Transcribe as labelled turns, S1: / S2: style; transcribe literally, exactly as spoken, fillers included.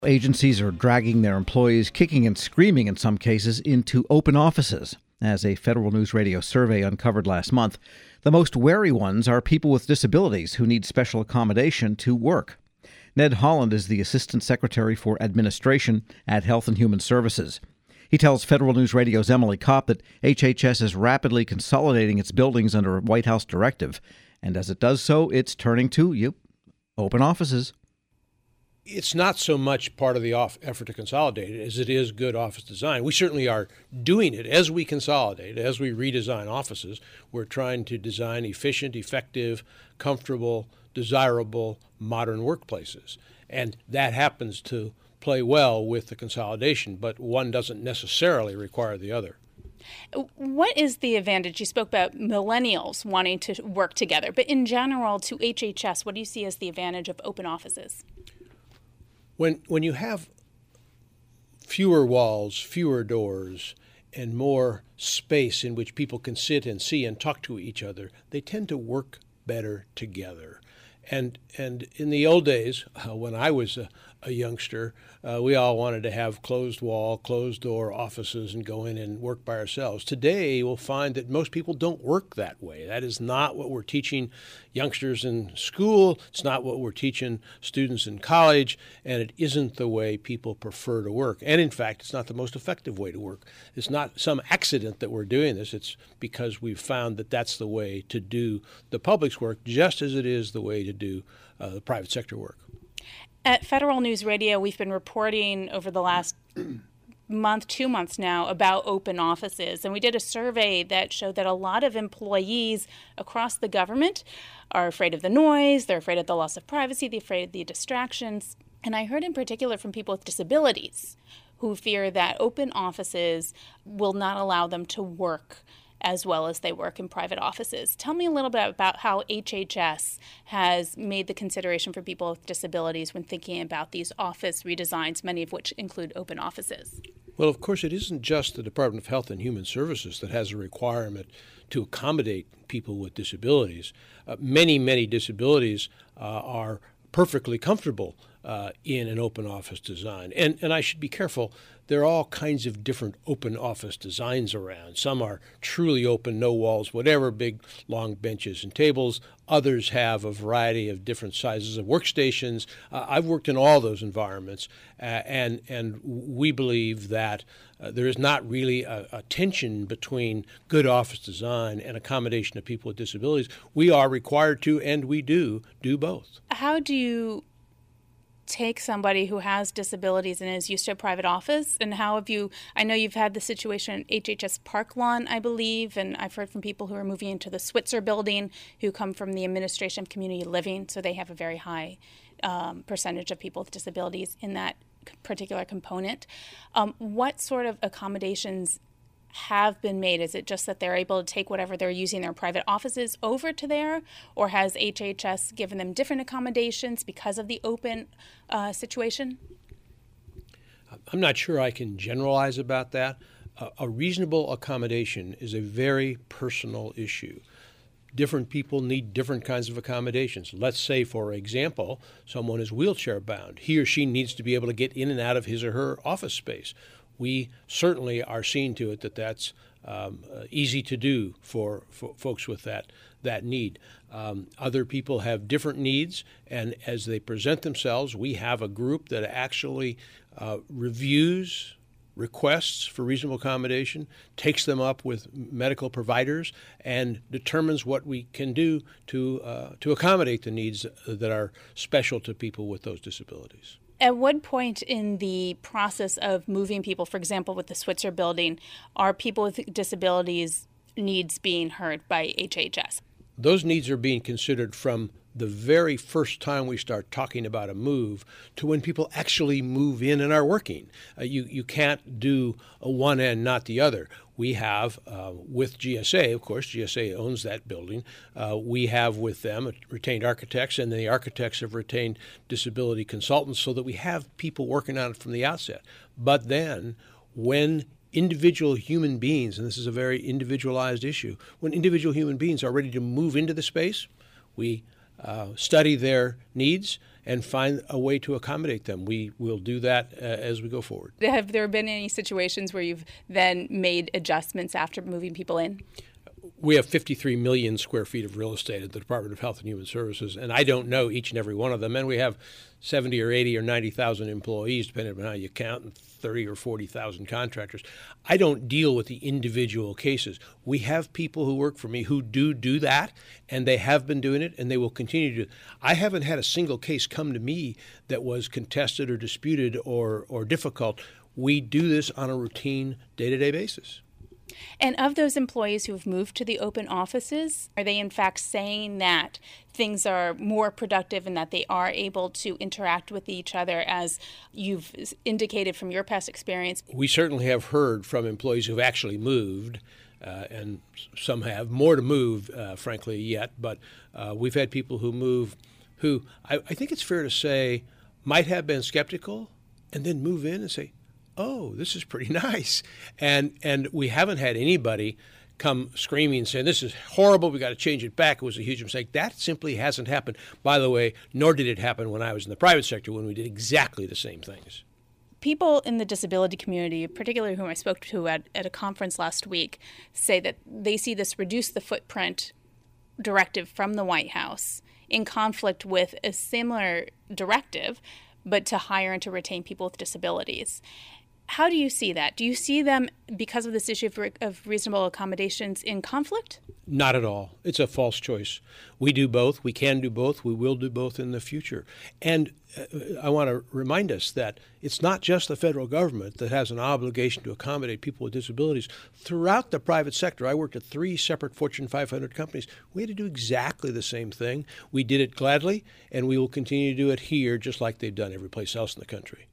S1: Agencies are dragging their employees, kicking and screaming in some cases, into open offices. As a Federal News Radio survey uncovered last month, the most wary ones are people with disabilities who need special accommodation to work. Ned Holland is the Assistant Secretary for Administration at Health and Human Services. He tells Federal News Radio's Emily Kopp that H H S is rapidly consolidating its buildings under a White House directive. And as it does so, it's turning to, yep, open offices.
S2: It's not so much part of the off effort to consolidate it as it is good office design. We certainly are doing it as we consolidate, as we redesign offices. We're trying to design efficient, effective, comfortable, desirable, modern workplaces. And that happens to play well with the consolidation, but one doesn't necessarily require the other.
S3: What is the advantage? You spoke about millennials wanting to work together, but in general, to H H S, what do you see as the advantage of open offices?
S2: When when you have fewer walls, fewer doors, and more space in which people can sit and see and talk to each other, they tend to work better together. And and in the old days, uh, when I was a, a youngster, uh, we all wanted to have closed wall, closed door offices and go in and work by ourselves. Today, we'll find that most people don't work that way. That is not what we're teaching youngsters in school. It's not what we're teaching students in college, and it isn't the way people prefer to work. And in fact, it's not the most effective way to work. It's not some accident that we're doing this. It's because we've found that that's the way to do the public's work, just as it is the way to do uh, the private sector work.
S3: At Federal News Radio, we've been reporting over the last month, two months now, about open offices. And we did a survey that showed that a lot of employees across the government are afraid of the noise, they're afraid of the loss of privacy, they're afraid of the distractions. And I heard in particular from people with disabilities who fear that open offices will not allow them to work as well as they work in private offices. Tell me a little bit about how H H S has made the consideration for people with disabilities when thinking about these office redesigns, many of which include open offices.
S2: Well, of course, it isn't just the Department of Health and Human Services that has a requirement to accommodate people with disabilities. Uh, many, many disabilities uh, are perfectly comfortable uh, in an open office design. And, and I should be careful. There are all kinds of different open office designs around. Some are truly open, no walls, whatever, big, long benches and tables. Others have a variety of different sizes of workstations. Uh, I've worked in all those environments, uh, and, and we believe that uh, there is not really a, a tension between good office design and accommodation of people with disabilities. We are required to, and we do, do both.
S3: How do you take somebody who has disabilities and is used to a private office, and how have you, I know you've had the situation at H H S Park Lawn, I believe, and I've heard from people who are moving into the Switzer building who come from the Administration of Community Living, so they have a very high um, percentage of people with disabilities in that particular component. Um, what sort of accommodations have been made? Is it just that they're able to take whatever they're using in their private offices over to there, or has H H S given them different accommodations because of the open uh, situation?
S2: I'm not sure I can generalize about that. Uh, a reasonable accommodation is a very personal issue. Different people need different kinds of accommodations. Let's say, for example, someone is wheelchair bound. He or she needs to be able to get in and out of his or her office space. We certainly are seeing to it that that's um, uh, easy to do for, for folks with that that need. Um, other people have different needs, and as they present themselves, we have a group that actually uh, reviews requests for reasonable accommodation, takes them up with medical providers, and determines what we can do to uh, to accommodate the needs that are special to people with those disabilities.
S3: At what point in the process of moving people, for example, with the Switzer building, are people with disabilities needs being heard by H H S?
S2: Those needs are being considered from the very first time we start talking about a move to when people actually move in and are working. Uh, you, you can't do a one end, not the other. We have, uh, with G S A, of course, G S A owns that building, uh, we have with them retained architects, and the architects have retained disability consultants so that we have people working on it from the outset. But then when individual human beings, and this is a very individualized issue, when individual human beings are ready to move into the space, we uh, study their needs and find a way to accommodate them. We will do that uh, as we go forward.
S3: Have there been any situations where you've then made adjustments after moving people in?
S2: We have fifty-three million square feet of real estate at the Department of Health and Human Services, and I don't know each and every one of them. And we have seventy or eighty or ninety thousand employees, depending on how you count, and thirty or forty thousand contractors. I don't deal with the individual cases. We have people who work for me who do do that, and they have been doing it, and they will continue to do it. I haven't had a single case come to me that was contested or disputed or, or difficult. We do this on a routine, day-to-day basis.
S3: And of those employees who have moved to the open offices, are they in fact saying that things are more productive and that they are able to interact with each other, as you've indicated from your past experience?
S2: We certainly have heard from employees who've actually moved, uh, and some have more to move, uh, frankly, yet. But uh, we've had people who move who I, I think it's fair to say might have been skeptical and then move in and say, oh, this is pretty nice. And and we haven't had anybody come screaming saying, this is horrible, we got to change it back, it was a huge mistake. That simply hasn't happened. By the way, nor did it happen when I was in the private sector, when we did exactly the same things.
S3: People in the disability community, particularly whom I spoke to at, at a conference last week, say that they see this reduce the footprint directive from the White House in conflict with a similar directive, but to hire and to retain people with disabilities. How do you see that? Do you see them, because of this issue of, re- of reasonable accommodations, in conflict?
S2: Not at all. It's a false choice. We do both. We can do both. We will do both in the future. And uh, I want to remind us that it's not just the federal government that has an obligation to accommodate people with disabilities. Throughout the private sector, I worked at three separate Fortune five hundred companies. We had to do exactly the same thing. We did it gladly, and we will continue to do it here just like they've done every place else in the country.